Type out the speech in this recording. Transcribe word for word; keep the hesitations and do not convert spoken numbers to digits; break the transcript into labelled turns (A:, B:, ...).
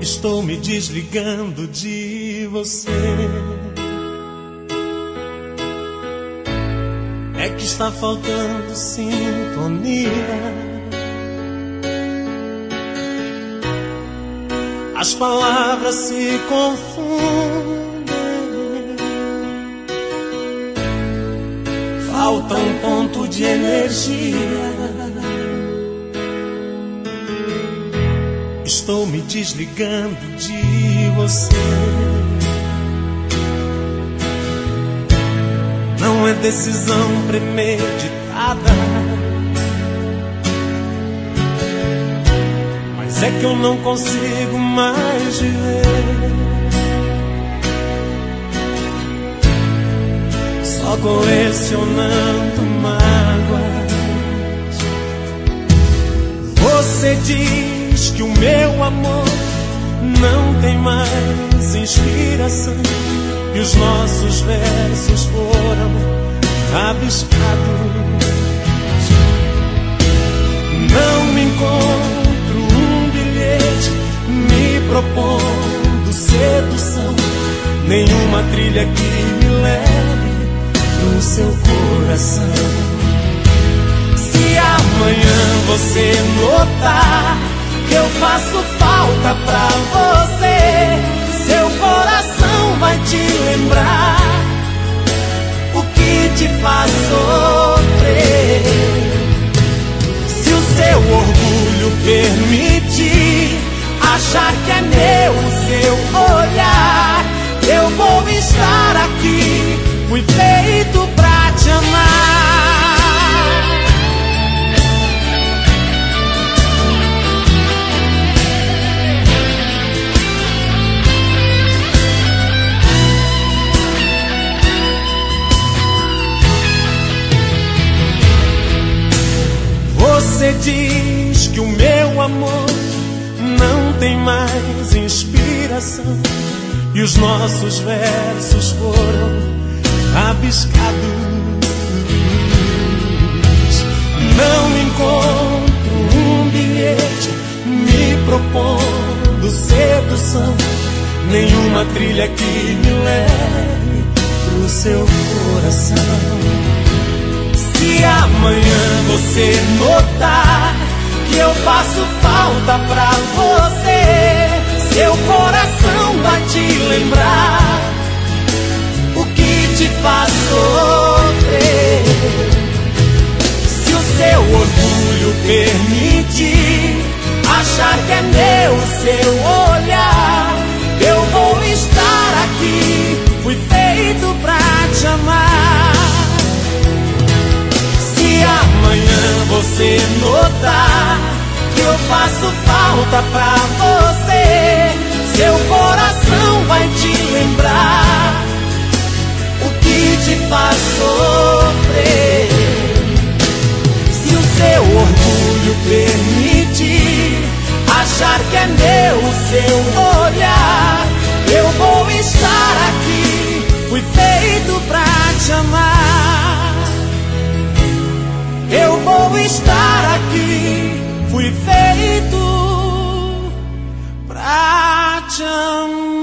A: Estou me desligando de você. É que está faltando sintonia. As palavras se confundem. Falta um ponto de energia. Estou me desligando de você. Não é decisão premeditada, mas é que eu não consigo mais viver só colecionando mágoas. Você diz que o meu amor não tem mais inspiração e os nossos versos foram rabiscados. Não encontro um bilhete me propondo sedução, nenhuma trilha que me leve pro seu coração. Se amanhã você notar que eu faço falta pra você, seu coração vai te lembrar o que te faz sofrer. Se o seu orgulho permitir achar que é meu o seu olhar, eu vou estar aqui, fui feito pra te amar. Você diz que o meu amor não tem mais inspiração e os nossos versos foram rabiscados. Não encontro um bilhete me propondo sedução, nenhuma trilha que me leve pro seu coração. Se amanhã você notar que eu faço falta pra você, seu coração vai te lembrar o que te faz sofrer. Se o seu orgulho permitir achar que é meu o seu olhar, eu vou estar aqui, fui feito pra te amar. Se amanhã você notar que eu faço falta pra você, seu coração vai te lembrar o que te faz sofrer. Se o seu orgulho permitir achar que é meu o seu olhar, eu vou estar aqui, fui feito pra te amar. Eu vou estar aqui, fui feito pra te amar.